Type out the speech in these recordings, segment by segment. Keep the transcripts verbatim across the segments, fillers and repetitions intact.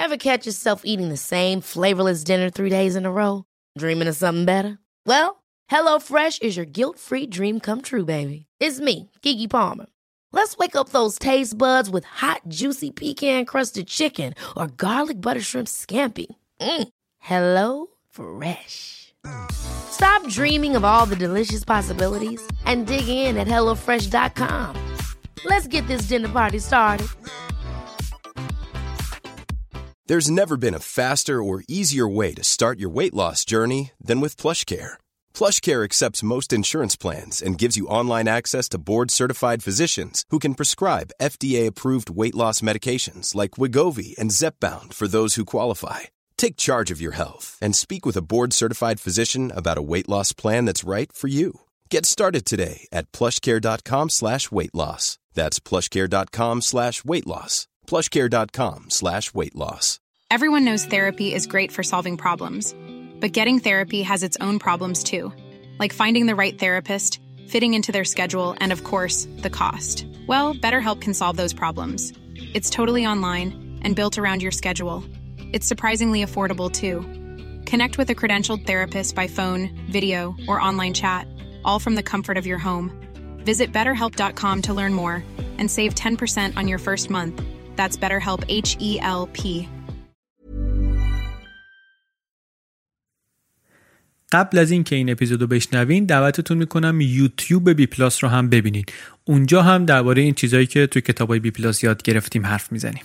Ever catch yourself eating the same flavorless dinner three days in a row? Dreaming of something better? Well, HelloFresh is your guilt-free dream come true, baby. It's me, Keke Palmer. Let's wake up those taste buds with hot, juicy pecan-crusted chicken or garlic butter shrimp scampi. Mm. Hello Fresh. Stop dreaming of all the delicious possibilities and dig in at hello fresh dot com. Let's get this dinner party started. There's never been a faster or easier way to start your weight loss journey than with PlushCare. PlushCare accepts most insurance plans and gives you online access to board-certified physicians who can prescribe F D A-approved weight loss medications like Wegovy and Zepbound for those who qualify. Take charge of your health and speak with a board-certified physician about a weight loss plan that's right for you. Get started today at plushcare.com slash weight loss. That's plushcare.com slash weight loss. plushcare.com slash weight loss. Everyone knows therapy is great for solving problems, but getting therapy has its own problems too, like finding the right therapist, fitting into their schedule, and of course, the cost. Well, BetterHelp can solve those problems. It's totally online and built around your schedule. It's surprisingly affordable too. Connect with a credentialed therapist by phone, video, or online chat, all from the comfort of your home. Visit better help dot com to learn more and save ten percent on your first month. That's BetterHelp, H E L P. قبل از این که این اپیزودو بشنوین دعوتتون میکنم یوتیوب بی پلاس رو هم ببینین. اونجا هم درباره این چیزایی که توی کتابای بی پلاس یاد گرفتیم حرف میزنیم.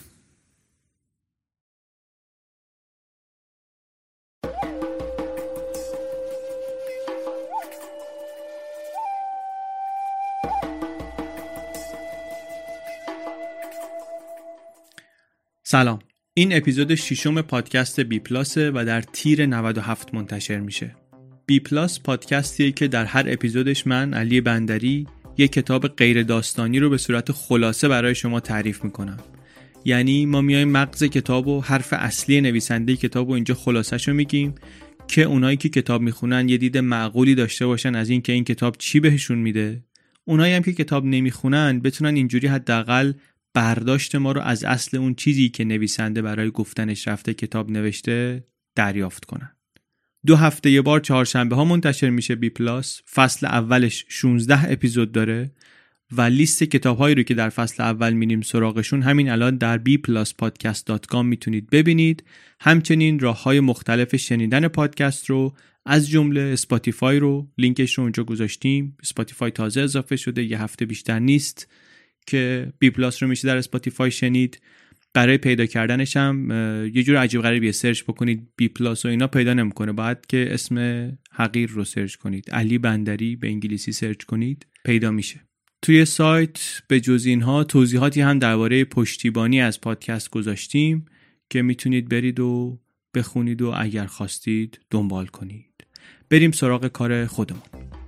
سلام. این اپیزود ششم پادکست بی پلاسه و در تیر نود و هفت منتشر میشه. بی پلاس پادکستیه که در هر اپیزودش من علی بندری یک کتاب غیر داستانی رو به صورت خلاصه برای شما تعریف میکنم. یعنی ما میایم مغز کتاب و حرف اصلی نویسنده کتاب رو اینجا خلاصه‌شو میگیم که اونایی که کتاب میخونن یه دید معقولی داشته باشن از این که این کتاب چی بهشون میده. اونایی هم که کتاب نمیخونن بتونن اینجوری حداقل برداشت ما رو از اصل اون چیزی که نویسنده برای گفتنش رفته کتاب نوشته دریافت کنن. دو هفته یه بار چهارشنبه ها منتشر میشه بی پلاس. فصل اولش شانزده اپیزود داره و لیست کتاب هایی رو که در فصل اول میریم سراغشون همین الان در بی پلاس پادکست دات کام میتونید ببینید. همچنین راه های مختلف شنیدن پادکست رو از جمله اسپاتیفای رو لینکش رو اونجا گذاشتیم. اسپاتیفای تازه اضافه شده، یه هفته بیشتر نیست که بی پلاس رو میشه در اسپاتیفای شنید. برای پیدا کردنش هم یه جور عجیب غریبی سرچ بکنید بی پلاس و اینا پیدا نمیکنه، باید که اسم حقیر رو سرچ کنید، علی بندری به انگلیسی سرچ کنید پیدا میشه. توی سایت به جز اینها توضیحاتی هم درباره پشتیبانی از پادکست گذاشتیم که میتونید برید و بخونید و اگر خواستید دنبال کنید. بریم سراغ کار خودمون.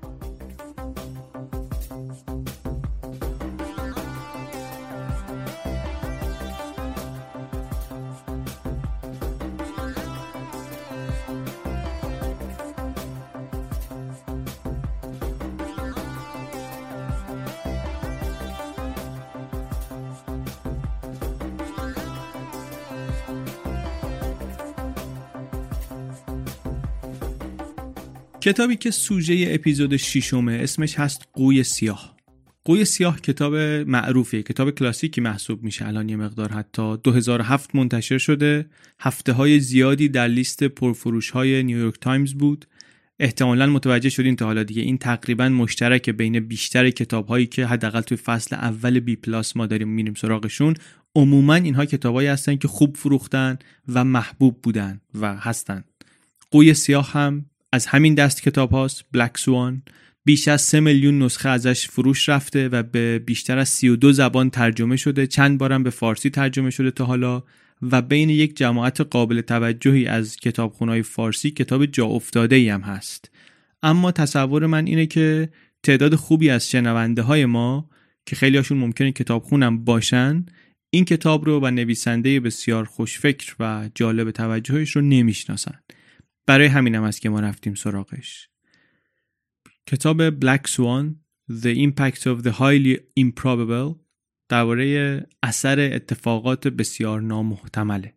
کتابی که سوژه اپیزود ششمه اسمش هست قوی سیاه. قوی سیاه کتاب معروفیه، کتاب کلاسیکی محسوب میشه الان یه مقدار، حتی دو هزار و هفت منتشر شده، هفته های زیادی در لیست پرفروش های نیویورک تایمز بود. احتمالاً متوجه شدین تا حالا دیگه این تقریباً مشترک بین بیشتر کتاب هایی که حداقل توی فصل اول بی پلاس ما داریم میریم سراغشون. عموماً اینها کتابایی هستن که خوب فروختن و محبوب بودن و هستن. قوی سیاه هم از همین دست کتاب هاست. بلک سوان بیش از سه میلیون نسخه ازش فروش رفته و به بیشتر از سی و دو زبان ترجمه شده، چند بارم به فارسی ترجمه شده تا حالا و بین یک جماعت قابل توجهی از کتابخونه‌های فارسی کتاب جا افتاده‌ای هم هست. اما تصور من اینه که تعداد خوبی از شنونده های ما که خیلی هاشون ممکنه کتابخونم باشن این کتاب رو و نویسنده بسیار خوشفکر و جالب توجهش رو نمیشناسن. برای همینم است که ما رفتیم سراغش. کتاب بلک سوان The Impact of the Highly Improbable درباره اثر اتفاقات بسیار نامحتمله.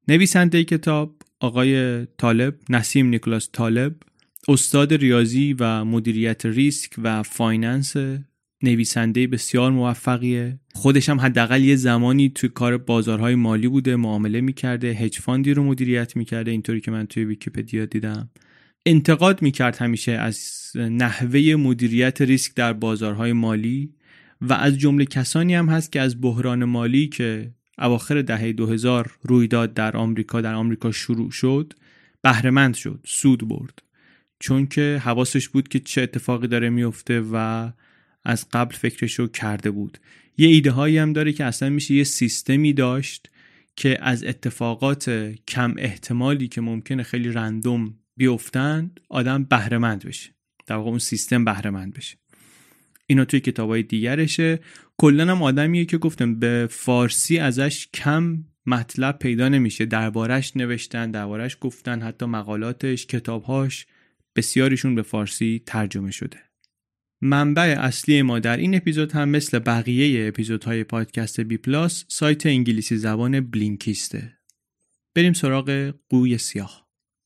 نویسنده کتاب آقای طالب، نسیم نیکولاس طالب، استاد ریاضی و مدیریت ریسک و فایننس، نویسنده بسیار موفقیه. خودش هم حداقل یه زمانی توی کار بازارهای مالی بوده، معامله میکرده، هج فاندی رو مدیریت میکرده، اینطوری که من توی ویکی‌پدیا دیدم. انتقاد میکرد همیشه از نحوه مدیریت ریسک در بازارهای مالی و از جمله کسانی هم هست که از بحران مالی که اواخر دهه دو هزار روی داد در آمریکا در آمریکا شروع شد بهره‌مند شد، سود برد، چون که حواسش بود که چه اتفاقی داره میفته و از قبل فکرشو کرده بود. یه ایده هایی هم داره که اصلا میشه یه سیستمی داشت که از اتفاقات کم احتمالی که ممکنه خیلی رندوم بیفتند آدم بهره‌مند بشه، در واقع اون سیستم بهره‌مند بشه. اینا توی کتابای دیگرشه. کلاً هم آدمیه که گفتم به فارسی ازش کم مطلب پیدا نمیشه، دربارش نوشتن، دربارش گفتن، حتی مقالاتش، کتابهاش بسیاریشون به فارسی ترجمه شده. منبع اصلی ما در این اپیزود هم مثل بقیه اپیزودهای پادکست بی پلاس سایت انگلیسی زبان بلینکیسته. بریم سراغ قوی سیاه.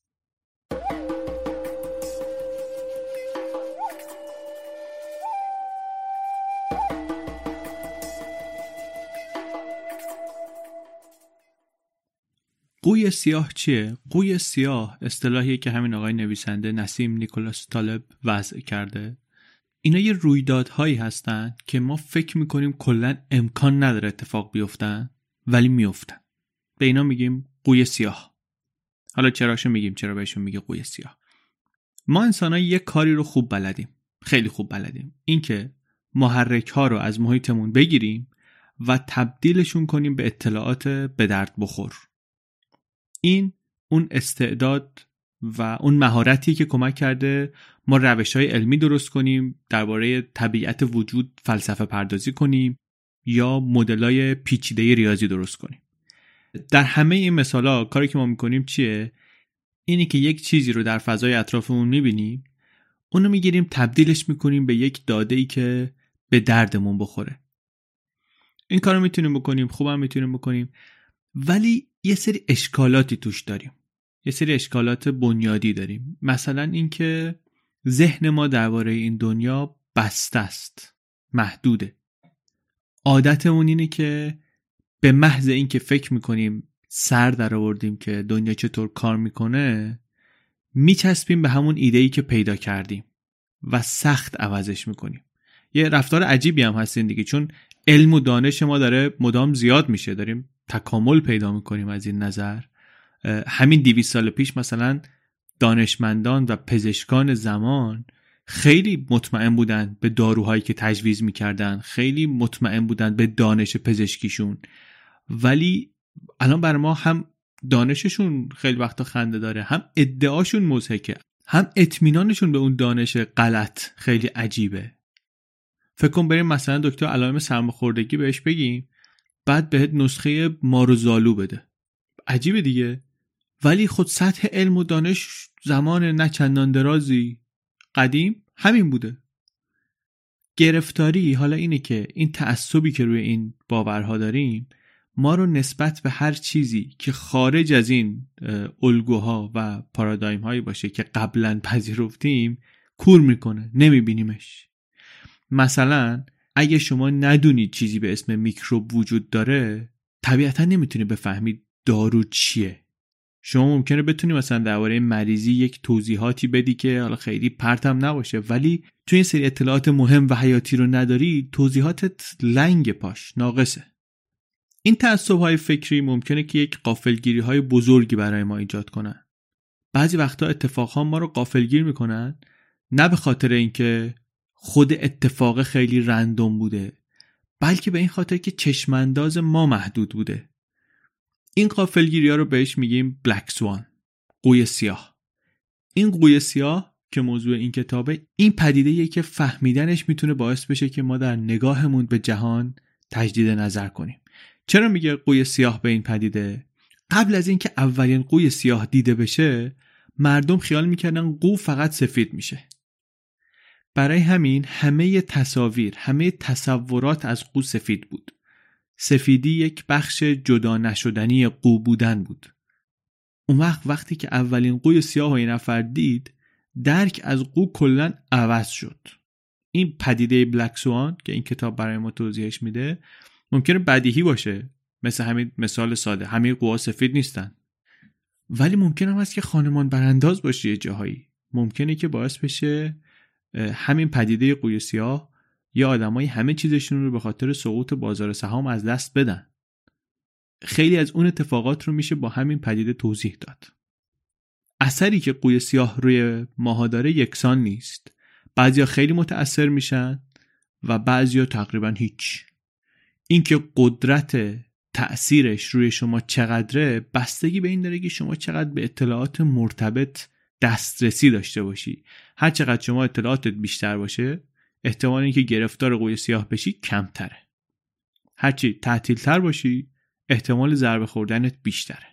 قوی سیاه چیه؟ قوی سیاه اصطلاحیه که همین آقای نویسنده نسیم نیکولاس طالب وضع کرده. اینا یه رویدادهایی هستن که ما فکر میکنیم کلاً امکان نداره اتفاق بیفتن ولی میفتن. به اینا میگیم قوی سیاه. حالا چراشو میگیم، چرا بهشون میگه قوی سیاه؟ ما انسان‌ها یه کاری رو خوب بلدیم، خیلی خوب بلدیم، این که محرک ها رو از محیطمون بگیریم و تبدیلشون کنیم به اطلاعات به درد بخور. این اون استعداد و اون مهارتیه که کمک کرده ما روش‌های علمی درست کنیم، درباره طبیعت وجود فلسفه پردازی کنیم یا مدل‌های پیچیده ریاضی درست کنیم. در همه این مثالا کاری که ما می‌کنیم چیه؟ اینی که یک چیزی رو در فضای اطرافمون می‌بینیم، اونو می‌گیریم تبدیلش می‌کنیم به یک داده‌ای که به دردمون بخوره. این کارو می‌تونیم بکنیم، خوبم می‌تونیم بکنیم، ولی یه سری اشکالاتی توش داریم. یه سری اشکالات بنیادی داریم. مثلا اینکه ذهن ما درباره این دنیا بسته است، محدوده. عادتمون اینه که به محض اینکه فکر میکنیم سر در آوردیم که دنیا چطور کار میکنه، میچسبیم به همون ایده‌ای که پیدا کردیم و سخت عوضش میکنیم. یه رفتار عجیبی هم هستین دیگه، چون علم و دانش ما داره مدام زیاد میشه، داریم تکامل پیدا میکنیم. از این نظر همین دویست سال پیش مثلا دانشمندان و پزشکان زمان خیلی مطمئن بودن به داروهایی که تجویز میکردن، خیلی مطمئن بودن به دانش پزشکیشون، ولی الان برای ما هم دانششون خیلی وقتا خنده داره، هم ادعاشون مضحکه، هم اطمینانشون به اون دانش غلط خیلی عجیبه. فکر کن بریم مثلا دکتر علائم سرماخوردگی بهش بگیم، بعد بهت نسخه ماروزالو بده. عجیبه دیگه، ولی خود سطح علم و دانش زمان نه چندان درازی قدیم همین بوده. گرفتاری حالا اینه که این تعصبی که روی این باورها داریم ما رو نسبت به هر چیزی که خارج از این الگوها و پارادایم هایی باشه که قبلا پذیرفتیم کور میکنه، نمیبینیمش. مثلا اگه شما ندونید چیزی به اسم میکروب وجود داره، طبیعتا نمیتونید بفهمید دارو چیه. شما ممکنه بتونی مثلا درباره مریضی یک توضیحاتی بدی که حالا خیلی پرتم نباشه، ولی تو این سری اطلاعات مهم و حیاتی رو نداری، توضیحاتت لنگ پاش، ناقصه. این تعصب‌های فکری ممکنه که یک غافلگیری‌های بزرگی برای ما ایجاد کنن. بعضی وقتا اتفاقها ما رو غافلگیر میکنن، نه به خاطر اینکه خود اتفاق خیلی رندوم بوده، بلکه به این خاطر که چشمانداز ما محدود بوده. این غافلگیری ها رو بهش میگیم بلک سوان، قوی سیاه. این قوی سیاه که موضوع این کتابه، این پدیده‌ایه که فهمیدنش میتونه باعث بشه که ما در نگاهمون به جهان تجدید نظر کنیم. چرا میگه قوی سیاه به این پدیده؟ قبل از اینکه اولین قوی سیاه دیده بشه، مردم خیال میکردن قو فقط سفید میشه. برای همین همه تصاویر، همه تصورات از قو سفید بود. سفیدی یک بخش جدا نشدنی قو بودن بود. اون وقت وقتی که اولین قوی سیاه و یه نفر دید، درک از قو کلن عوض شد. این پدیده بلک سوان که این کتاب برای ما توضیحش میده ممکنه بدیهی باشه، مثل همین مثال ساده، همه قوها سفید نیستن، ولی ممکنه هم هست که خانمان برانداز باشه. یه جاهایی ممکنه که باعث بشه همین پدیده قوی سیاه یا آدمای همه چیزشون رو به خاطر سقوط بازار سهام از دست بدن. خیلی از اون اتفاقات رو میشه با همین پدیده توضیح داد. اثری که قوی سیاه روی ماها داره یکسان نیست. بعضیا خیلی متأثر میشن و بعضیا تقریبا هیچ. اینکه قدرت تأثیرش روی شما چقدره بستگی به این داره که شما چقدر به اطلاعات مرتبط دسترسی داشته باشی. هر چقدر شما اطلاعاتت بیشتر باشه، احتمال اینکه گرفتار قوی سیاه بشی کمتره. هرچی تعطیل‌تر باشی، احتمال ضربه خوردنت بیشتره.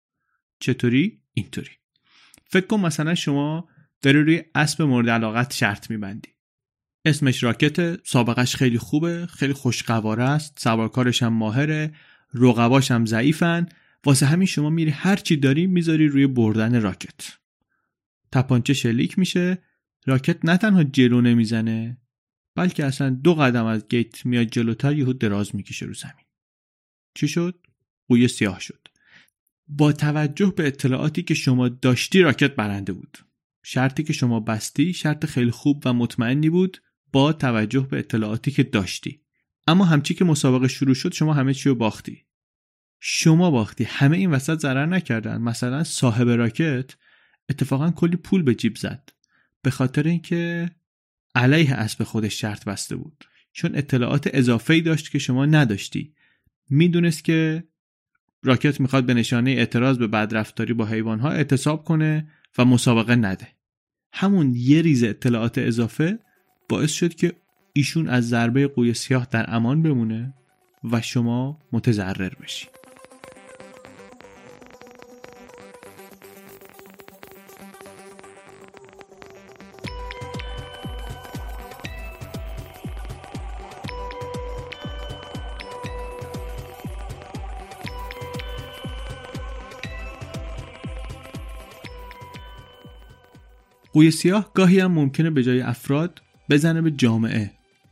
چطوری؟ اینطوری. فکر کن مثلا شما داری روی اسب مورد علاقت شرط میبندی. اسمش راکت، سابقش خیلی خوبه، خیلی خوشقواره است، سوارکارش هم ماهره، رقباش هم ضعیفن، واسه همین شما میری هر چی داری میذاری روی بردن راکت. تپانچه شلیک میشه، راکت نه تنها جلو نمیزنه، بلکه اصلا دو قدم از گیت میاد جلوتر، یهو دراز میکشه رو زمین. چی شد؟ قوی سیاه شد. با توجه به اطلاعاتی که شما داشتی راکت برنده بود. شرطی که شما بستی شرط خیلی خوب و مطمئنی بود با توجه به اطلاعاتی که داشتی. اما همچی که مسابقه شروع شد شما همه چی رو باختی. شما باختی. همه این وسط ضرر نکردن. مثلا صاحب راکت اتفاقا کلی پول به جیب زد به خاطر اینکه علیه اسب خودش شرط بسته بود، چون اطلاعات اضافه‌ای داشت که شما نداشتی. میدونست که راکت میخواد به نشانه اعتراض به بدرفتاری با حیوانها اعتصاب کنه و مسابقه نده. همون یه ریز اطلاعات اضافه باعث شد که ایشون از ضربه قوی سیاه در امان بمونه و شما متضرر بشی. قوی سیاه گاهی هم ممکنه به جای افراد بزنه به جامعه.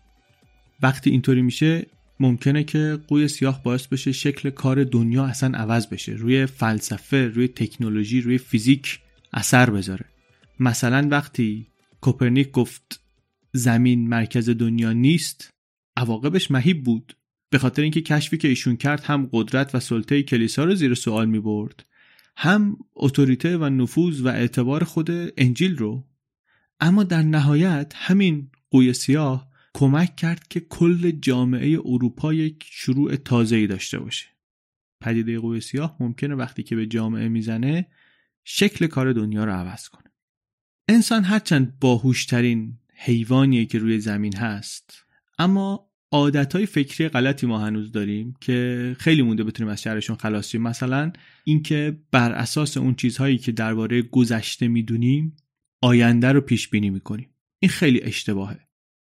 وقتی اینطوری میشه ممکنه که قوی سیاه باعث بشه شکل کار دنیا اصلا عوض بشه، روی فلسفه، روی تکنولوژی، روی فیزیک اثر بذاره. مثلا وقتی کوپرنیک گفت زمین مرکز دنیا نیست، عواقبش مهیب بود، به خاطر اینکه کشفی که ایشون کرد هم قدرت و سلطه کلیسا رو زیر سوال میبرد، هم اتوریته و نفوذ و اعتبار خود انجیل رو. اما در نهایت همین قوی سیاه کمک کرد که کل جامعه اروپا یک شروع تازه‌ای داشته باشه. پدیده قوی سیاه ممکنه وقتی که به جامعه میزنه شکل کار دنیا رو عوض کنه. انسان هرچند باهوشترین حیوانیه که روی زمین هست، اما عادتهای فکری غلطی ما هنوز داریم که خیلی مونده بتونیم از شرشون خلاص شیم. مثلا اینکه بر اساس اون چیزهایی که درباره گذشته میدونیم آینده رو پیش بینی میکنیم. این خیلی اشتباهه.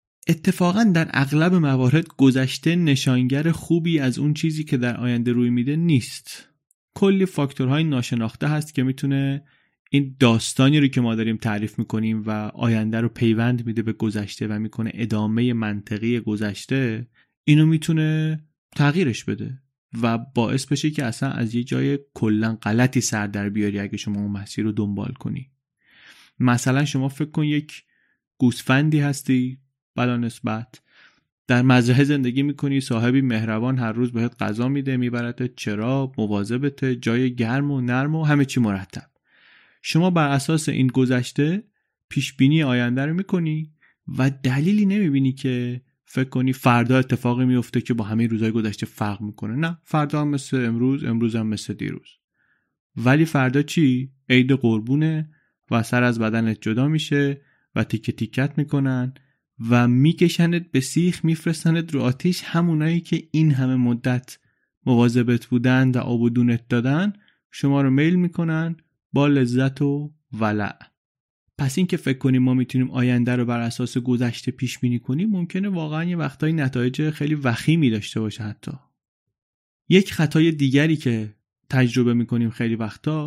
اتفاقا در اغلب موارد گذشته نشانگر خوبی از اون چیزی که در آینده روی میده نیست. کلی فاکتورهای ناشناخته هست که میتونه این داستانی رو که ما داریم تعریف میکنیم و آینده رو پیوند میده به گذشته و میکنه ادامه منطقی گذشته، اینو میتونه تغییرش بده و باعث بشه که اصلا از یه جای کلن غلطی سر در بیاری اگه شما اون مسیر رو دنبال کنی. مثلا شما فکر کن یک گوسفندی هستی بلا نسبت، در مزرعه زندگی میکنی، صاحبی مهربان هر روز بهت غذا میده، میبرتت چرا، مواظبته، جای گرم و نرم و همه چی مرتب. شما بر اساس این گذشته پیش بینی آینده رو میکنی و دلیلی نمیبینی که فکر کنی فردا اتفاقی میفته که با همه روزهای گذشته فرق میکنه. نه، فردا هم مثل امروز، امروز هم مثل دیروز. ولی فردا چی؟ عید قربونه و سر از بدنت جدا میشه و تیکه تیکت میکنن و میکشنت به سیخ، میفرستنت رو آتیش. همونایی که این همه مدت مواظبت بودن و آب و دونت دادن شما رو میل میکنن با لذت و ولع. پس این که فکر کنیم ما میتونیم آینده رو بر اساس گذشته پیش بینی کنیم ممکنه واقعا یه وقتایی نتایج خیلی وخیمی داشته باشه. حتی یک خطای دیگری که تجربه میکنیم خیلی وقتا،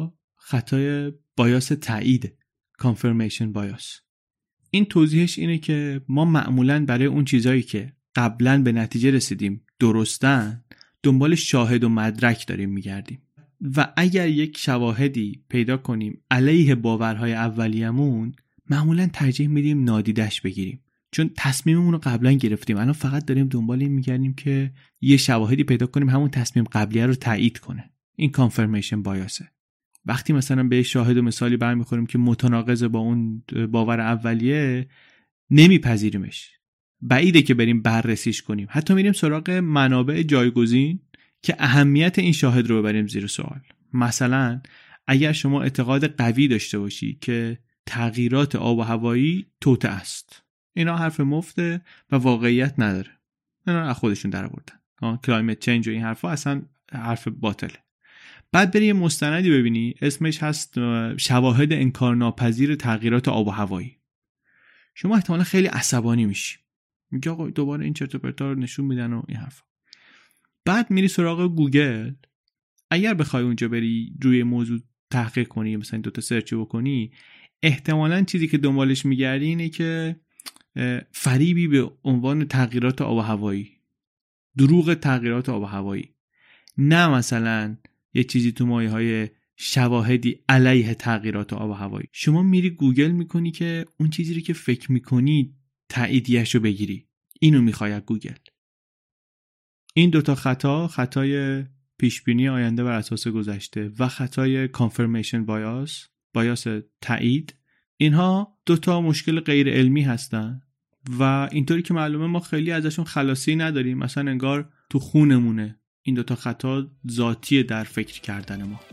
خطای بایاس تایید، confirmation bias. این توضیحش اینه که ما معمولاً برای اون چیزایی که قبلاً به نتیجه رسیدیم درستن دنبال شاهد و مدرک داریم میگردیم و اگر یک شواهدی پیدا کنیم علیه باورهای اولیه‌مون معمولاً ترجیح میدیم نادیدش بگیریم، چون تصمیممون رو قبلا گرفتیم. الان فقط داریم دنبال این میگردیم که یه شواهدی پیدا کنیم همون تصمیم قبلیه رو تایید کنه. این کانفرمیشن بایاسه. وقتی مثلا به شاهد و مثالی برمیخوریم که متناقض با اون باور اولیه نمیپذیریمش، بعیده که بریم بررسیش کنیم، حتی میریم سراغ منابع جایگزین که اهمیت این شاهد رو ببریم زیر سوال. مثلا اگر شما اعتقاد قوی داشته باشی که تغییرات آب و هوایی توطئه است، اینا حرف مفته و واقعیت نداره، اینا از خودشون در آوردن، کلایمت چنج و این حرفا اصلا حرف باطله. بعد بری یه مستندی ببینی اسمش هست شواهد انکارناپذیر تغییرات آب و هوایی، شما احتمالا خیلی عصبانی میشی، میگه آقا دوباره این چرت و پرتا رو نشون میدن و این حرفا. بعد میری سراغ گوگل، اگر بخوای اونجا بری روی موضوع تحقیق کنی، مثلا دو تا سرچ بکنی، احتمالاً چیزی که دنبالش میگردی اینه که فریبی به عنوان تغییرات آب و هوایی، دروغ تغییرات آب و هوایی، نه مثلا یه چیزی تو مایه‌های شواهدی علیه تغییرات آب و هوایی. شما میری گوگل میکنی که اون چیزی رو که فکر میکنی تاییدیه‌شو بگیری. اینو میخوای از گوگل. این دوتا خطا، خطای پیشبینی آینده بر اساس گذشته و خطای confirmation bias، بایاس تایید، اینها دوتا مشکل غیر علمی هستن و اینطوری که معلومه ما خیلی ازشون خلاصی نداریم، مثلا انگار تو خونمونه. این دوتا خطا ذاتیه در فکر کردن ما.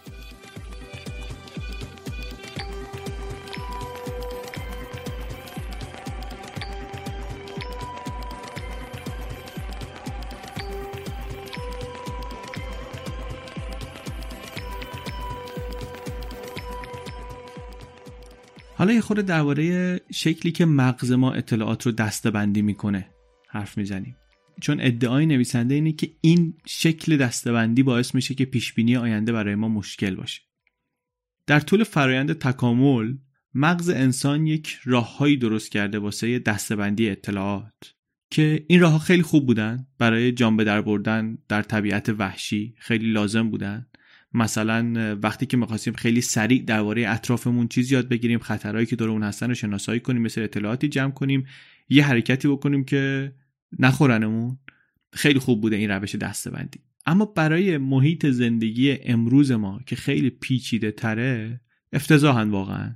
حالا یه خورده درباره شکلی که مغز ما اطلاعات رو دسته‌بندی میکنه حرف میزنیم، چون ادعای نویسنده اینه که این شکل دسته‌بندی باعث میشه که پیشبینی آینده برای ما مشکل باشه. در طول فرایند تکامل مغز انسان یک راههایی درست کرده واسه دسته‌بندی اطلاعات که این راهها خیلی خوب بودن برای جان به در بردن در طبیعت وحشی، خیلی لازم بودن. مثلا وقتی که می‌خواستیم خیلی سریع درباره اطرافمون چیز یاد بگیریم، خطرهایی که دور اون هستن رو شناسایی کنیم، مثل اطلاعاتی جمع کنیم، یه حرکتی بکنیم که نخورنمون، خیلی خوب بوده این روش دسته‌بندی. اما برای محیط زندگی امروز ما که خیلی پیچیده تره، افتضاحن واقعا.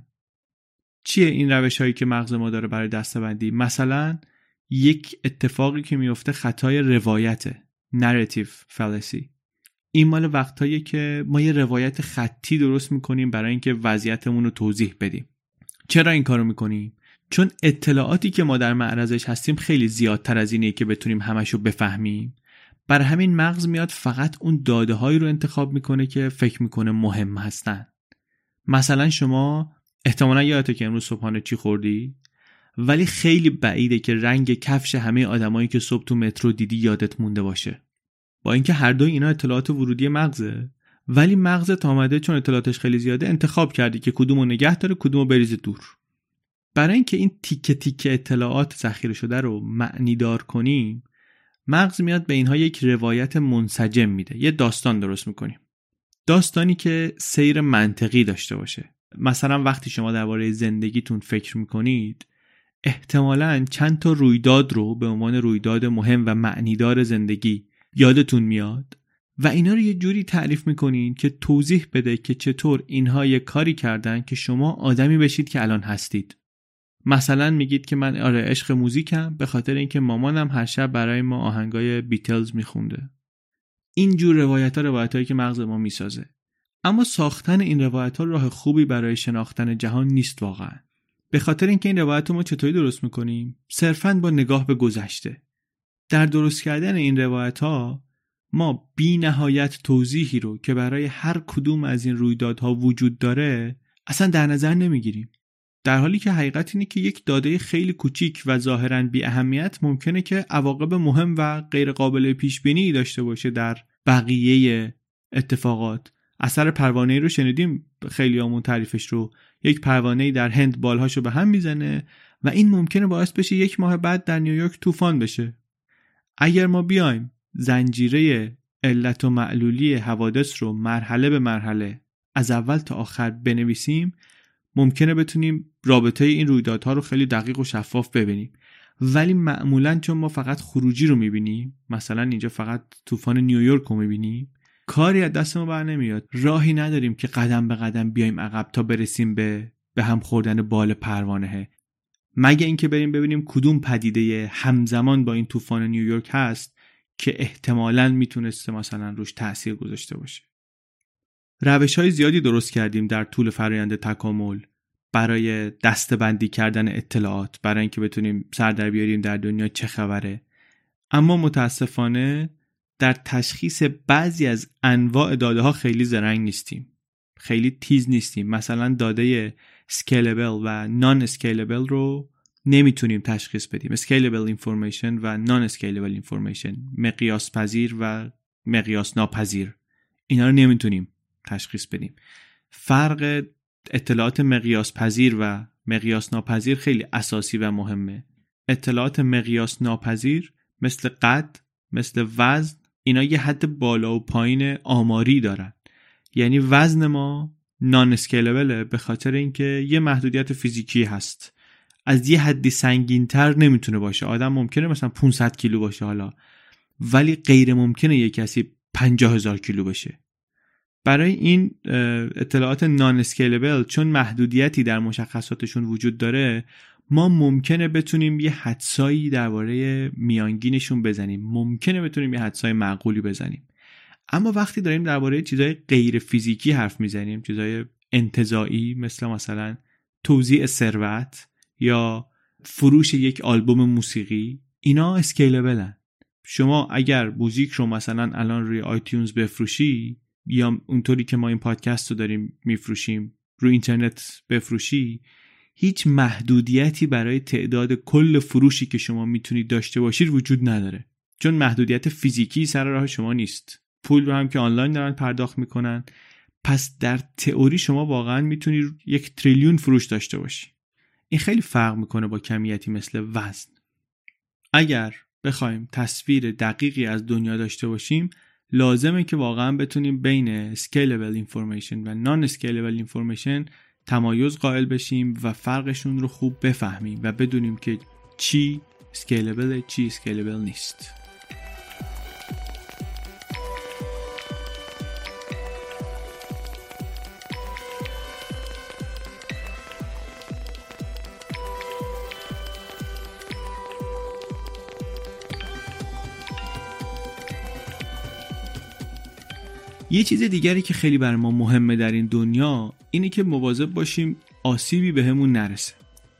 چیه این روش هایی که مغز ما داره برای دسته‌بندی؟ مثلا یک اتفاقی که میفته خطای روایته، narrative fallacy. این مال وقتایی که ما یه روایت خطی درست میکنیم برای اینکه وضعیتمون رو توضیح بدیم. چرا این کارو میکنیم؟ چون اطلاعاتی که ما در معرضش هستیم خیلی زیادتر از اینه که بتونیم همشو بفهمیم. برای همین مغز میاد فقط اون داده هایی رو انتخاب میکنه که فکر میکنه مهم هستن. مثلا شما احتمالاً یادته که امروز صبحانه چی خوردی، ولی خیلی بعیده که رنگ کفش همه آدمایی که صبح تو مترو دیدی یادت مونده باشه. با اینکه هر دوی اینا اطلاعات ورودی مغزه، ولی مغزت آمده چون اطلاعاتش خیلی زیاده انتخاب کردی که کدومو نگه داره کدومو بریزه دور. برای اینکه این تیکه تیکه اطلاعات ذخیره شده رو معنی دار کنیم، مغز میاد به اینها یک روایت منسجم میده، یه داستان درست میکنیم، داستانی که سیر منطقی داشته باشه. مثلا وقتی شما درباره زندگیتون فکر میکنید، احتمالاً چند تا رویداد رو به عنوان رویداد مهم و معنیدار زندگی یادتون میاد و اینا رو یه جوری تعریف میکنین که توضیح بده که چطور اینها یه کاری کردن که شما آدمی بشید که الان هستید. مثلا میگید که من آره عشق موزیکم به خاطر اینکه مامانم هر شب برای ما آهنگای بیتلز میخونده. این جور روایت‌ها روایتایی که مغز ما میسازه. اما ساختن این روایت‌ها راه خوبی برای شناختن جهان نیست واقعا. به خاطر اینکه این روایت‌ها ما چطوری درست میکنیم؟ صرفاً با نگاه به گذشته. در درست کردن این روایت‌ها ما بی نهایت توضیحی رو که برای هر کدوم از این رویدادها وجود داره اصلا در نظر نمیگیریم، در حالی که حقیقت اینه که یک داده خیلی کوچیک و ظاهراً بی اهمیت ممکنه که عواقب مهم و غیر قابل پیش بینی داشته باشه در بقیه اتفاقات اثر پروانه‌ای رو شنیدیم، خیلیامون تعریفش رو. یک پروانه‌ای در هند بالهاشو به هم میزنه و این ممکنه باعث بشه یک ماه بعد در نیویورک طوفان بشه. اگر ما بیایم زنجیره علت و معلولی حوادث رو مرحله به مرحله از اول تا آخر بنویسیم، ممکنه بتونیم رابطه این رویدادها رو خیلی دقیق و شفاف ببینیم. ولی معمولاً چون ما فقط خروجی رو میبینیم، مثلا اینجا فقط طوفان نیویورک رو میبینیم، کاری از دست ما بر نمیاد. راهی نداریم که قدم به قدم بیایم عقب تا برسیم به به هم خوردن بال پروانه، مگه اینکه بریم ببینیم کدوم پدیده همزمان با این طوفان نیویورک هست که احتمالاً میتونسته مثلا روش تأثیر گذاشته باشه. روش‌های زیادی درست کردیم در طول فرآیند تکامل برای دسته‌بندی کردن اطلاعات، برای اینکه بتونیم سر در بیاریم در دنیا چه خبره. اما متاسفانه در تشخیص بعضی از انواع داده‌ها خیلی زرنگ نیستیم، خیلی تیز نیستیم. مثلا داده scalable و non scalable رو نمیتونیم تشخیص بدیم. scalable information و non scalable information، مقیاس پذیر و مقیاس ناپذیر، اینا رو نمیتونیم تشخیص بدیم. فرق اطلاعات مقیاس پذیر و مقیاس ناپذیر خیلی اساسی و مهمه. اطلاعات مقیاس ناپذیر مثل قد، مثل وزن، اینا یه حد بالا و پایین آماری دارن. یعنی وزن ما نان اسکیلبله به خاطر اینکه یه محدودیت فیزیکی هست. از یه حدی سنگین‌تر نمیتونه باشه. آدم ممکنه مثلا پانصد کیلو باشه حالا، ولی غیر ممکنه یه کسی پنجاه هزار کیلو بشه. برای این اطلاعات نان اسکیلبل چون محدودیتی در مشخصاتشون وجود داره، ما ممکنه بتونیم یه حدسایی درباره میانگینشون بزنیم، ممکنه بتونیم یه حدسای معقولی بزنیم. اما وقتی داریم درباره چیزای غیر فیزیکی حرف میزنیم، چیزای انتزاعی مثل مثلا توزیع ثروت یا فروش یک آلبوم موسیقی، اینا اسکیلبلن. شما اگر موزیک رو مثلا الان روی آیتیونز بفروشی یا اونطوری که ما این پادکست رو داریم میفروشیم روی اینترنت بفروشی، هیچ محدودیتی برای تعداد کل فروشی که شما میتونید داشته باشید وجود نداره، چون محدودیت فیزیکی سر راه شما نیست. پول رو هم که آنلاین دارن پرداخت میکنن، پس در تئوری شما واقعا میتونید یک تریلیون فروش داشته باشی. این خیلی فرق میکنه با کمیتی مثل وزن. اگر بخوایم تصویر دقیقی از دنیا داشته باشیم، لازمه که واقعا بتونیم بین scalable information و non scalable information تمایز قائل بشیم و فرقشون رو خوب بفهمیم و بدونیم که چی scalable چی scalable نیست. یه چیز دیگری که خیلی برای ما مهمه در این دنیا اینه که مواظب باشیم آسیبی بهمون نرسه.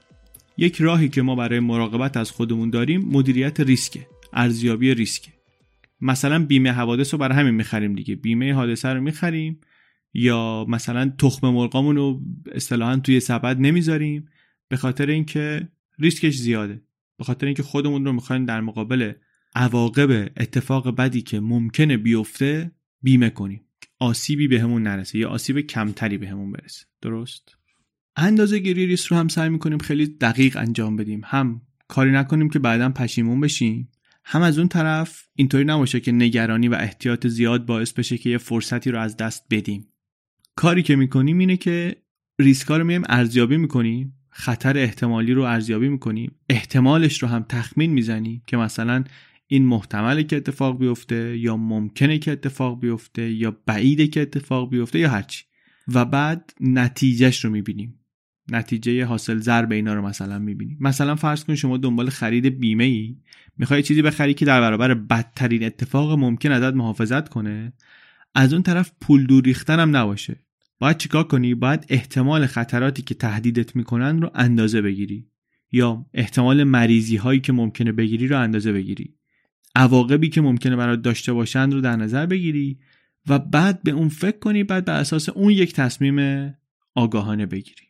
یک راهی که ما برای مراقبت از خودمون داریم مدیریت ریسکه، ارزیابی ریسکه. مثلا بیمه حوادث رو برای همین میخریم دیگه، بیمه حادثه رو میخریم، یا مثلا تخم مرغامون رو اصطلاحاً توی سبد نمیذاریم به خاطر اینکه ریسکش زیاده، به خاطر اینکه خودمون رو میخوایم در مقابل عواقب اتفاق بدی که ممکنه بیفته بیمه کنیم، آسیبی بهمون نرسه یا آسیب کمتری بهمون برسه. درست؟ اندازه گیری ریسک رو هم سعی میکنیم خیلی دقیق انجام بدیم، هم کاری نکنیم که بعداً پشیمون بشیم، هم از اون طرف اینطوری نباشه که نگرانی و احتیاط زیاد باعث بشه که یه فرصتی رو از دست بدیم. کاری که میکنیم اینه که ریسکا رو میایم ارزیابی میکنیم، خطر احتمالی رو ارزیابی میکنیم، احتمالش رو هم تخمین میزنیم که مثلا این محتمله که اتفاق بیفته یا ممکنه که اتفاق بیفته یا بعیده که اتفاق بیفته یا هرچی، و بعد نتیجهش رو میبینیم، نتیجه حاصل ضرب اینا رو مثلا میبینیم. مثلا فرض کن شما دنبال خرید بیمه ای، میخوای چیزی بخری که در برابر بدترین اتفاق ممکن ازت محافظت کنه، از اون طرف پول دور ریختن هم نباشه. باید چیکار کنی؟ باید احتمال خطراتی که تهدیدت میکنن رو اندازه بگیری، یا احتمال مریضی هایی که ممکنه بگیری رو اندازه بگیری، عواقبی که ممکنه برات داشته باشن رو در نظر بگیری و بعد به اون فکر کنی، بعد بر اساس اون یک تصمیم آگاهانه بگیری.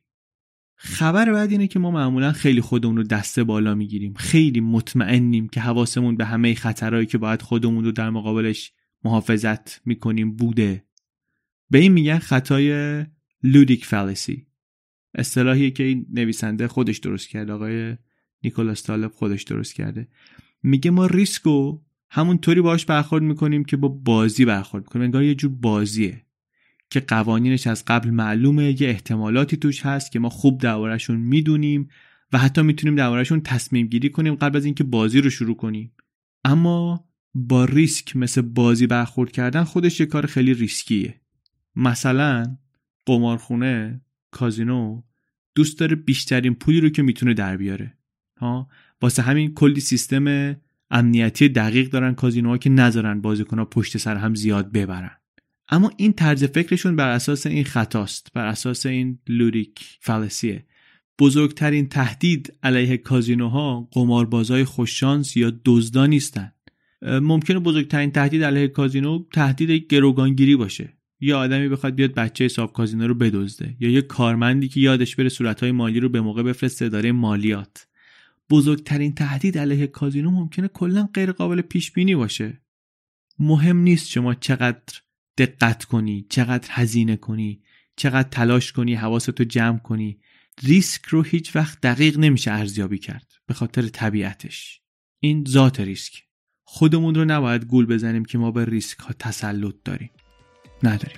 خبر بعد اینه که ما معمولا خیلی خودمون رو دسته بالا میگیریم، خیلی مطمئنیم که حواسمون به همه خطرهایی که باید خودمون رو در مقابلش محافظت میکنیم بوده، به این میگن خطای لودیک فالسی. اصطلاحیه که این نویسنده خودش درست کرده، آقای نیکولاس طالب خودش درست کرده. میگه ما ریسکو همونطوری باهاش برخورد میکنیم که با بازی برخورد میکنیم، انگار یه جور بازیه که قوانینش از قبل معلومه، یه احتمالاتی توش هست که ما خوب درباره‌شون میدونیم و حتی میتونیم درباره‌شون تصمیم گیری کنیم قبل از اینکه بازی رو شروع کنیم. اما با ریسک مثل بازی برخورد کردن خودش یه کار خیلی ریسکیه. مثلا قمارخونه، کازینو دوست داره بیشترین پولی رو که میتونه در بیاره. ها، واسه همین کلی سیستم امنیتی دقیق دارن کازینوها که نذارن بازیکن‌ها پشت سر هم زیاد ببرن. اما این طرز فکرشون بر اساس این خطاست، بر اساس این لودیک فالسیه. بزرگترین تهدید علیه کازینوها قماربازای خوششانس یا دزدان نیستن. ممکنه بزرگترین تهدید علیه کازینو تهدید گروگانگیری باشه. یه آدمی بخواد بیاد بچه حساب کازینو رو بدزده، یا یه کارمندی که یادش بره صورت‌های مالی رو به موقع بفرسته اداره مالیات. بزرگترین تهدید علیه کازینو ممکنه کلاً غیر قابل پیش بینی باشه. مهم نیست شما چقدر دقت کنی، چقدر هزینه کنی، چقدر تلاش کنی، حواستو جمع کنی. ریسک رو هیچ وقت دقیق نمیشه ارزیابی کرد به خاطر طبیعتش. این ذات ریسک. خودمون رو نباید گول بزنیم که ما به ریسک ها تسلط داریم. نداریم.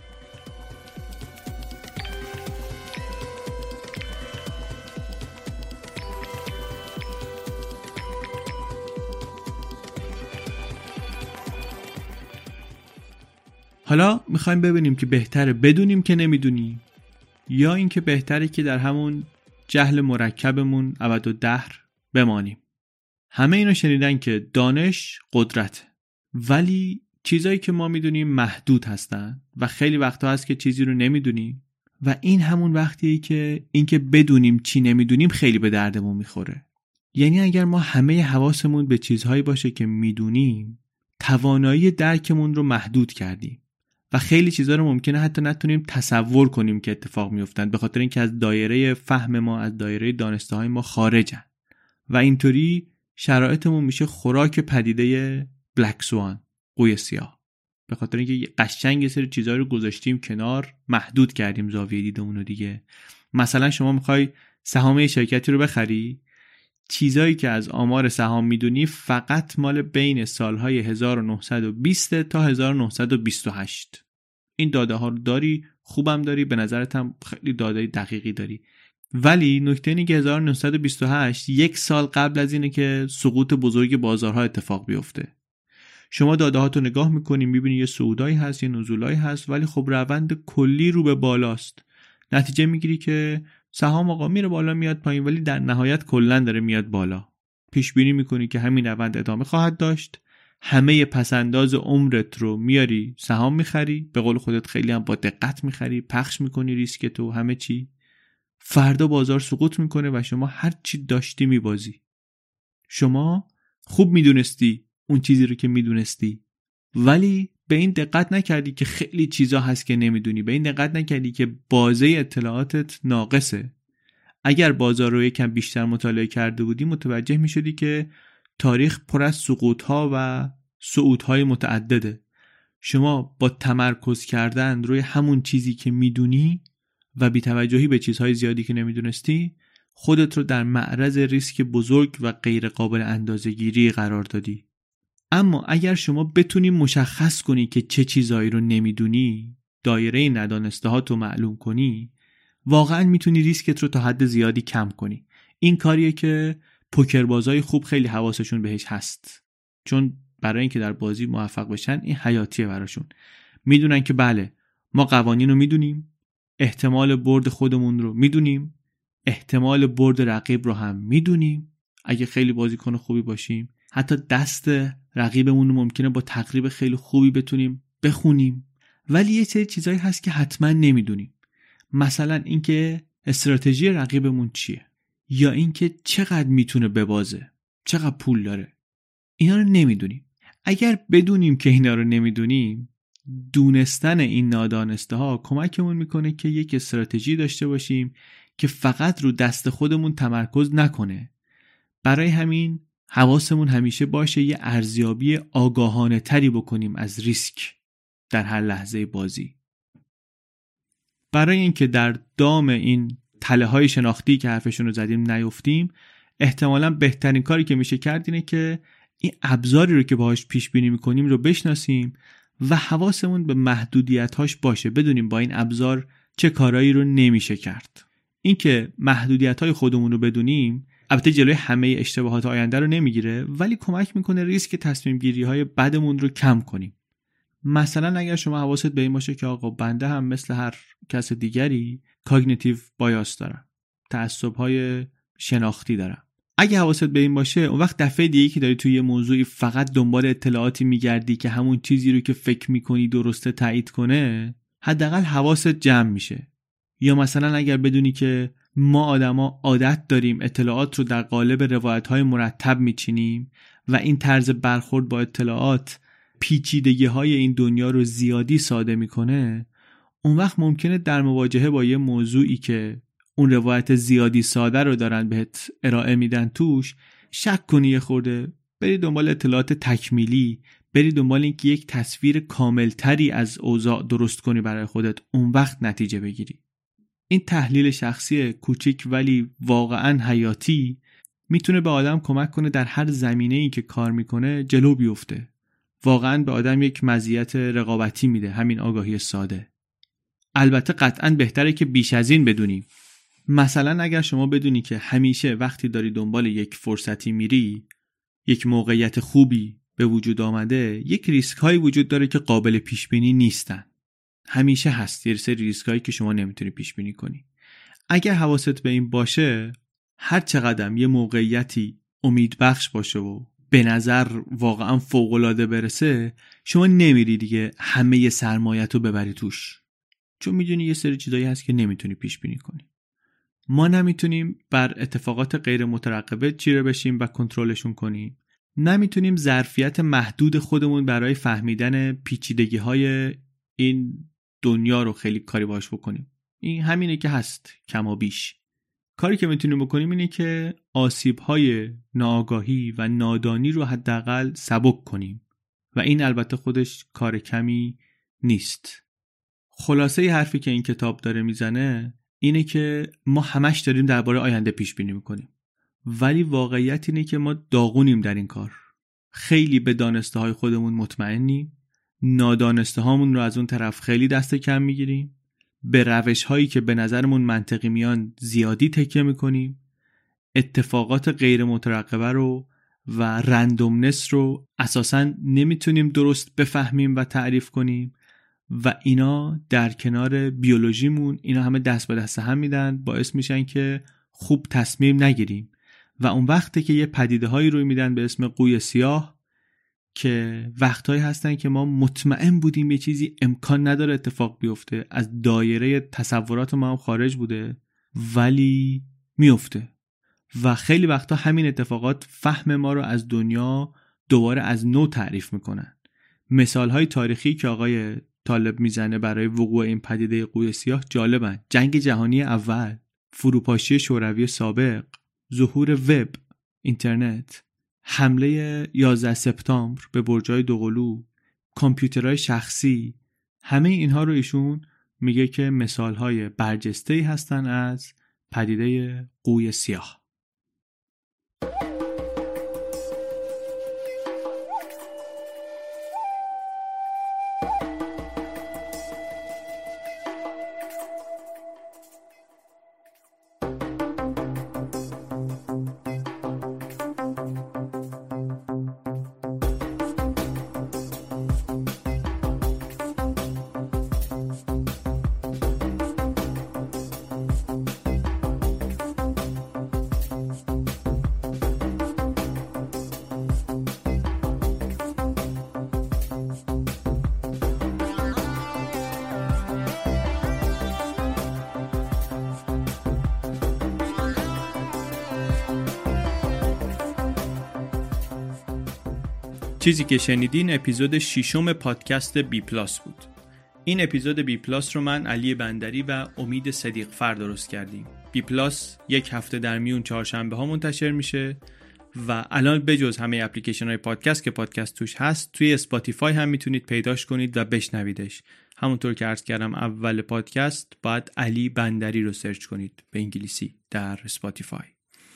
حالا میخوایم ببینیم که بهتره بدونیم که نمیدونیم یا اینکه بهتره که در همون جهل مرکبمون ابدالدهر بمانیم. همه اینو شنیدن که دانش قدرت، ولی چیزایی که ما میدونیم محدود هستن و خیلی وقتا هست که چیزی رو نمیدونیم و این همون وقتیه که اینکه بدونیم چی نمیدونیم خیلی به دردمون میخوره. یعنی اگر ما همه حواسمون به چیزهایی باشه که میدونیم، توانایی درکمون رو محدود کردیم و خیلی چیزا رو ممکنه حتی نتونیم تصور کنیم که اتفاق میافتند به خاطر اینکه از دایره فهم ما، از دایره دانسته های ما خارجن و اینطوری شرایطمون میشه خوراک پدیده بلک سوان، قوی سیاه. به خاطر اینکه قشنگ یه سری چیزا رو گذاشتیم کنار، محدود کردیم زاویه دیدمون رو دیگه. مثلا شما میخوای سهام شرکتی رو بخری، چیزایی که از آمار سهام میدونی فقط مال بین سالهای هزار و نهصد و بیست تا هزار و نهصد و بیست و هشت. این داده ها رو داری، خوبم داری، به نظرت هم خیلی داده دقیقی داری. ولی نکته اینه که هزار و نهصد و بیست و هشت یک سال قبل از اینه که سقوط بزرگ بازارها اتفاق بیفته. شما داده هاتو نگاه میکنی، میبینی یه صعودایی هست، یه نزولایی هست، ولی خب روند کلی رو به بالاست. نتیجه میگیری که سهام آقا میره بالا میاد پایین، ولی در نهایت کلا داره میاد بالا. پیش بینی میکنی که همین روند ادامه خواهد داشت. همه پسنداز عمرت رو میاری سهام میخری، به قول خودت خیلی هم با دقت میخری، پخش میکنی ریسک تو همه چی. فردا بازار سقوط میکنه و شما هر چی داشتی میبازی. شما خوب میدونستی اون چیزی رو که میدونستی، ولی به این دقت نکردی که خیلی چیزا هست که نمیدونی. به این دقت نکردی که بازه اطلاعاتت ناقصه. اگر بازار رو یکم بیشتر مطالعه کرده بودی متوجه میشدی که تاریخ پر از سقوط‌ها و صعودهای متعدده. شما با تمرکز کردن روی همون چیزی که میدونی و بی‌توجهی به چیزهای زیادی که نمیدونستی، خودت رو در معرض ریسک بزرگ و غیر قابل اندازه‌گیری قرار دادی. اما اگر شما بتونی مشخص کنی که چه چیزایی رو نمیدونی، دایره ندانسته ها تو معلوم کنی، واقعا میتونی ریسکت رو تا حد زیادی کم کنی. این کاریه که پوکربازای خوب خیلی حواسشون بهش هست، چون برای اینکه در بازی موفق بشن این حیاتیه براشون. میدونن که بله ما قوانین رو میدونیم، احتمال برد خودمون رو میدونیم، احتمال برد رقیب رو هم میدونیم. اگه خیلی بازیکن خوبی باشیم حتی دست رقیبمون رو ممکنه با تقریب خیلی خوبی بتونیم بخونیم، ولی یه سری چیزایی هست که حتما نمیدونیم. مثلا اینکه استراتژی رقیبمون چیه، یا اینکه چقدر میتونه ببازه، چقدر پول داره. اینا رو نمیدونیم. اگر بدونیم که اینا رو نمیدونیم، دونستن این نادانسته ها کمکمون میکنه که یک استراتژی داشته باشیم که فقط رو دست خودمون تمرکز نکنه. برای همین حواسمون همیشه باشه یه ارزیابی آگاهانه تری بکنیم از ریسک در هر لحظه بازی. برای اینکه در دام این تله های شناختی که حرفشون رو زدیم نیفتیم، احتمالاً بهترین کاری که میشه کرد اینه که این ابزاری رو که باهاش پیش بینی میکنیم رو بشناسیم و حواسمون به محدودیت‌هاش باشه، بدونیم با این ابزار چه کارایی رو نمیشه کرد. اینکه محدودیت‌های خودمون رو بدونیم البته جلوی همه اشتباهات آینده رو نمیگیره، ولی کمک میکنه ریسک تصمیم گیری های بدمون رو کم کنیم. مثلا اگر شما حواست به این باشه که آقا بنده هم مثل هر کس دیگری کاگنیتیو بایاس دارم، تعصب‌های شناختی دارم. اگه حواست به این باشه، اون وقت دفعه دیگه که داری توی یه موضوعی فقط دنبال اطلاعاتی میگردی که همون چیزی رو که فکر میکنی درسته تایید کنه، حداقل حواست جمع میشه. یا مثلا اگر بدونی که ما آدما عادت داریم اطلاعات رو در قالب روایت‌های مرتب میچینیم و این طرز برخورد با اطلاعات پیچیدگی‌های این دنیا رو زیادی ساده میکنه، اون وقت ممکنه در مواجهه با یه موضوعی که اون روایت زیادی ساده رو دارن بهت ارائه میدن توش شک کنی یه خورده، بری دنبال اطلاعات تکمیلی، بری دنبال اینکه یک تصویر کاملتری از اوضاع درست کنی برای خودت، اون وقت نتیجه بگیری. این تحلیل شخصی کوچیک ولی واقعا حیاتی میتونه به آدم کمک کنه در هر زمینه‌ای که کار میکنه جلو بیفته. واقعا به آدم یک مزیت رقابتی میده همین آگاهی ساده. البته قطعا بهتره که بیش از این بدونی. مثلا اگر شما بدونی که همیشه وقتی داری دنبال یک فرصتی میری، یک موقعیت خوبی به وجود آمده، یک ریسک هایی وجود داره که قابل پیش بینی نیستن. همیشه هست یه سری ریسک هایی که شما نمیتونی پیش بینی کنی. اگر حواست به این باشه، هر چقدر یه موقعیتی امید بخش باشه و به نظر واقعا فوق العاده برسه، شما نمیری دیگه همه سرمایت رو ببری توش، چون میدونی یه سری چیزایی هست که نمیتونی پیش بینی کنی. ما نمیتونیم بر اتفاقات غیر مترقبه چیره بشیم و کنترلشون کنیم. نمیتونیم ظرفیت محدود خودمون برای فهمیدن پیچیدگی های این دنیا رو خیلی کاری باش بکنیم. این همینه که هست کم و بیش. کاری که میتونیم بکنیم اینه که آسیب‌های ناآگاهی و نادانی رو حداقل سبک کنیم و این البته خودش کار کمی نیست. خلاصه ی حرفی که این کتاب داره میزنه اینه که ما همش داریم درباره آینده پیش بینی میکنیم، ولی واقعیت اینه که ما داغونیم در این کار. خیلی به دانسته های خودمون مطمئنیم، نادانسته هامون رو از اون طرف خیلی دست کم میگیریم، به روش هایی که به نظرمون منطقی میان زیادی تکیه میکنیم، اتفاقات غیر مترقبه رو و رندومنس رو اساساً نمیتونیم درست بفهمیم و تعریف کنیم و اینا در کنار بیولوژیمون اینا همه دست به دست هم میدن، باعث میشن که خوب تصمیم نگیریم و اون وقته که یه پدیده هایی روی میدن به اسم قوی سیاه که وقتهایی هستن که ما مطمئن بودیم یه چیزی امکان نداره اتفاق بیفته، از دایره تصورات ما هم خارج بوده ولی میفته و خیلی وقتا همین اتفاقات فهم ما رو از دنیا دوباره از نو تعریف میکنن. مثال های تاریخی که آقای طالب میزنه برای وقوع این پدیده قوی سیاه جالبن. جنگ جهانی اول، فروپاشی شوروی سابق، ظهور وب، اینترنت، حمله یازده سپتامبر به برج‌های دوقلو، کامپیوترهای شخصی، همه اینها رو ایشون میگه که مثالهای برجسته‌ای هستن از پدیده قوی سیاه. چیزی که شنیدین اپیزود ششم پادکست بی پلاس بود. این اپیزود بی پلاس رو من علی بندری و امید صدیقفر درست کردیم. بی پلاس یک هفته در میون چهارشنبه ها منتشر میشه و الان بجز همه اپلیکیشن های پادکست که پادکست توش هست، توی اسپاتیفای هم میتونید پیداش کنید و بشنویدش. همونطور که عرض کردم اول پادکست باید علی بندری رو سرچ کنید به انگلیسی در اسپاتیفای.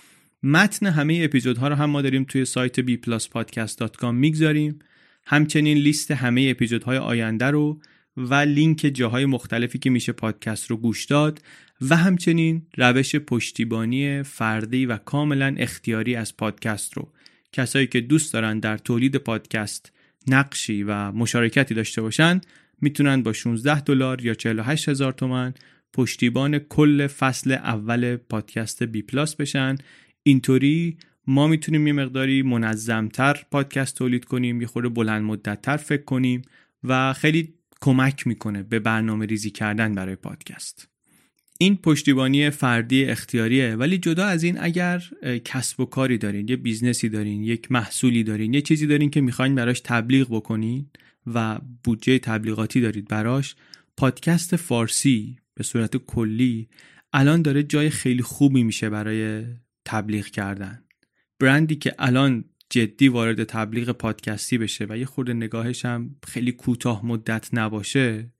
متن همه اپیزودها رو هم ما داریم توی سایت بی پلاس پادکست دات کام میگذاریم. همچنین لیست همه اپیزودهای آینده رو و لینک جاهای مختلفی که میشه پادکست رو گوش داد و همچنین روش پشتیبانی فردی و کاملا اختیاری از پادکست رو کسایی که دوست دارن در تولید پادکست نقشی و مشارکتی داشته باشن میتونن با شانزده دلار یا چهل و هشت هزار تومان پشتیبان کل فصل اول پادکست بی پلاس بشن. اینطوری ما میتونیم یه مقداری منظمتر پادکست تولید کنیم، یه خورده بلند مدت‌تر فکر کنیم و خیلی کمک میکنه به برنامه ریزی کردن برای پادکست. این پشتیبانی فردی اختیاریه، ولی جدا از این اگر کسب و کاری دارین، یه بیزنسی دارین، یک محصولی دارین، یه چیزی دارین که میخواین براش تبلیغ بکنین و بودجه تبلیغاتی دارید براش، پادکست فارسی به صورت کلی الان داره جای خیلی خوبی میشه برای تبلیغ کردن. برندی که الان جدی وارد تبلیغ پادکستی بشه و یه خورده نگاهش هم خیلی کوتاه مدت نباشه،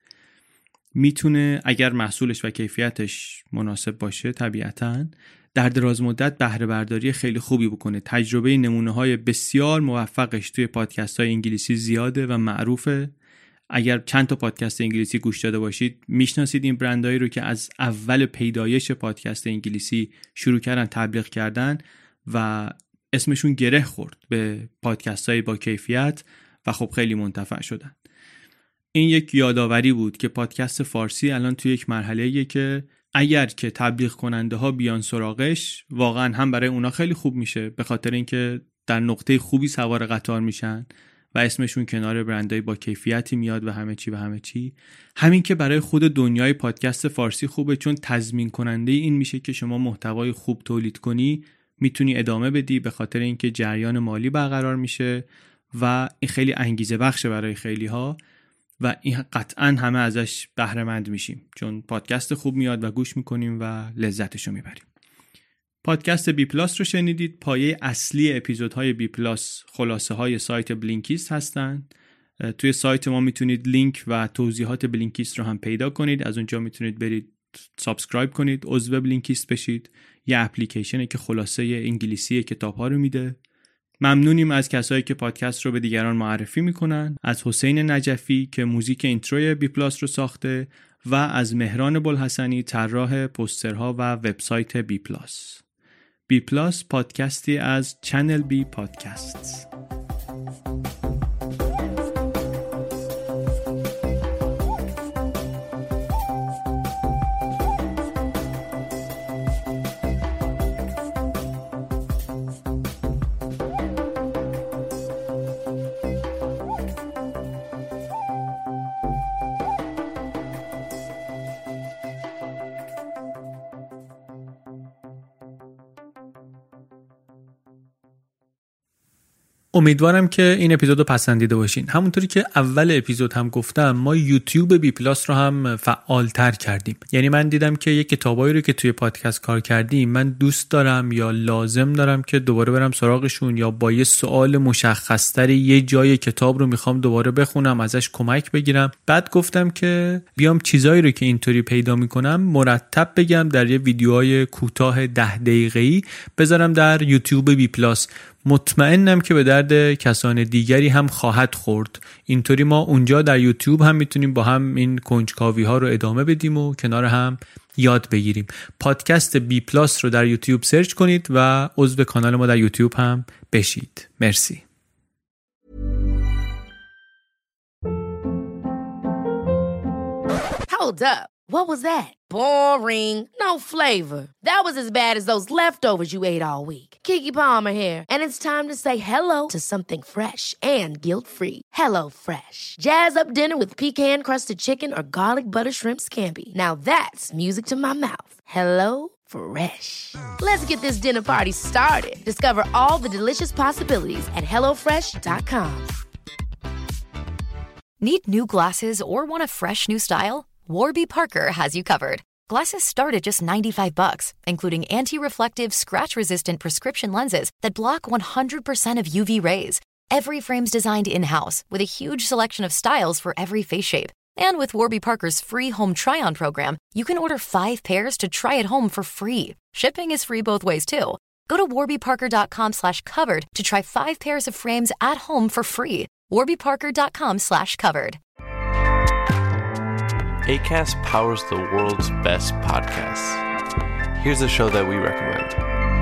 میتونه اگر محصولش و کیفیتش مناسب باشه طبیعتاً در دراز مدت بهره برداری خیلی خوبی بکنه. تجربه نمونه های بسیار موفقش توی پادکست های انگلیسی زیاده و معروفه. اگر چند تا پادکست انگلیسی گوش داده باشید میشناسید این برندهایی رو که از اول پیدایش پادکست انگلیسی شروع کردن تبلیغ کردن و اسمشون گره خورد به پادکست های با کیفیت و خب خیلی منتفع شدن. این یک یادآوری بود که پادکست فارسی الان توی یک مرحله‌ایه که اگر که تبلیغ کننده ها بیان سراغش واقعا هم برای اونا خیلی خوب میشه، به خاطر اینکه در نقطه خوبی سوار قطار میشن و اسمشون کنار برندهای با کیفیتی میاد و همه چی و همه چی. همین که برای خود دنیای پادکست فارسی خوبه، چون تضمین کننده این میشه که شما محتوای خوب تولید کنی، میتونی ادامه بدی، به خاطر اینکه جریان مالی برقرار میشه و این خیلی انگیزه بخشه برای خیلی ها و این قطعاً همه ازش بهره مند میشیم، چون پادکست خوب میاد و گوش میکنیم و لذتشو میبریم. پادکست بی پلاس رو شنیدید. پایه اصلی اپیزودهای بی پلاس خلاصه های سایت بلینکیست هستند. توی سایت ما میتونید لینک و توضیحات بلینکیست رو هم پیدا کنید. از اونجا میتونید برید سابسکرایب کنید، عضو بلینکیست بشید. یه اپلیکیشنه که خلاصه انگلیسی کتاب‌ها رو میده. ممنونیم از کسایی که پادکست رو به دیگران معرفی میکنن، از حسین نجفی که موزیک اینتروی بی پلاس رو ساخته و از مهران بوالحسنی طراح پوسترها و وبسایت بی پلاس. بی پلاس پادکستی از چنل بی پادکست. امیدوارم که این اپیزود رو پسندیده باشین. همونطوری که اول اپیزود هم گفتم، ما یوتیوب بی پلاس رو هم فعالتر کردیم. یعنی من دیدم که یک کتابایی رو که توی پادکست کار کردیم من دوست دارم یا لازم دارم که دوباره برم سراغشون، یا با یه سوال مشخص‌تری یه جای کتاب رو میخوام دوباره بخونم، ازش کمک بگیرم. بعد گفتم که بیام چیزایی رو که اینطوری پیدا میکنم مرتب بگم در یه ویدیوهای کوتاه ده دقیقه‌ای بذارم در یوتیوب بی پلاس. مطمئنم که به درد کسان دیگری هم خواهد خورد. اینطوری ما اونجا در یوتیوب هم میتونیم با هم این کنجکاوی ها رو ادامه بدیم و کنار هم یاد بگیریم. پادکست بی پلاس رو در یوتیوب سرچ کنید و عضو کانال ما در یوتیوب هم بشید. مرسی. Hold up. What was that? Boring. No flavor. That was as bad as those leftovers you ate all week. Keke Palmer here, and it's time to say hello to something fresh and guilt-free. Hello Fresh. Jazz up dinner with pecan-crusted chicken or garlic butter shrimp scampi. Now that's music to my mouth. Hello Fresh. Let's get this dinner party started. Discover all the delicious possibilities at hello fresh dot com. Need new glasses or want a fresh new style? Warby Parker has you covered. Glasses start at just ninety-five bucks, including anti-reflective, scratch-resistant prescription lenses that block one hundred percent of U V rays. Every frame's designed in-house with a huge selection of styles for every face shape. And with Warby Parker's free home try-on program, you can order five pairs to try at home for free. Shipping is free both ways, too. Go to warbyparker.com slash covered to try five pairs of frames at home for free. warbyparker.com slash covered. Acast powers the world's best podcasts. Here's a show that we recommend.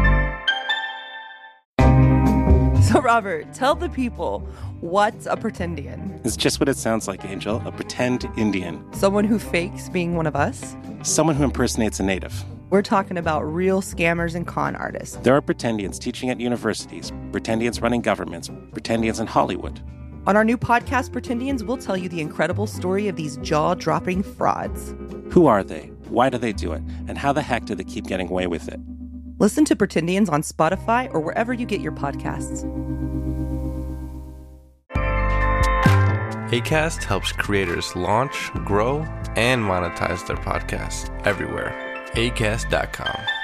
So, Robert, tell the people, what's a pretendian? It's just what it sounds like, Angel. A pretend Indian. Someone who fakes being one of us? Someone who impersonates a native. We're talking about real scammers and con artists. There are pretendians teaching at universities, pretendians running governments, pretendians in Hollywood. On our new podcast, Pretendians, we'll tell you the incredible story of these jaw-dropping frauds. Who are they? Why do they do it? And how the heck do they keep getting away with it? Listen to Pretendians on Spotify or wherever you get your podcasts. Acast helps creators launch, grow, and monetize their podcasts everywhere. acast dot com.